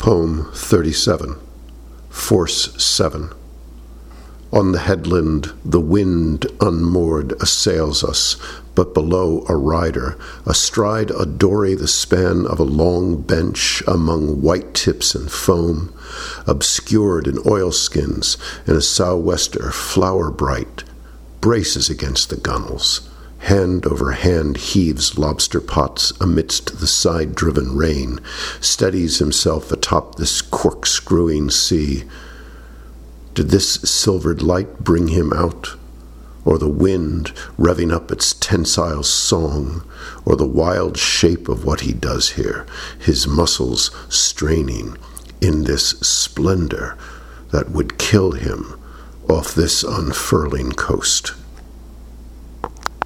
Poem 37, Force 7. On the headland, the wind unmoored assails us, but below a rider, astride a dory the span of a long bench among white tips and foam, obscured in oilskins in a sou'wester flower bright, braces against the gunwales. Hand over hand heaves lobster pots amidst the side-driven rain, steadies himself atop this corkscrewing sea. Did this silvered light bring him out? Or the wind revving up its tensile song? Or the wild shape of what he does here, his muscles straining in this splendor that would kill him off this unfurling coast?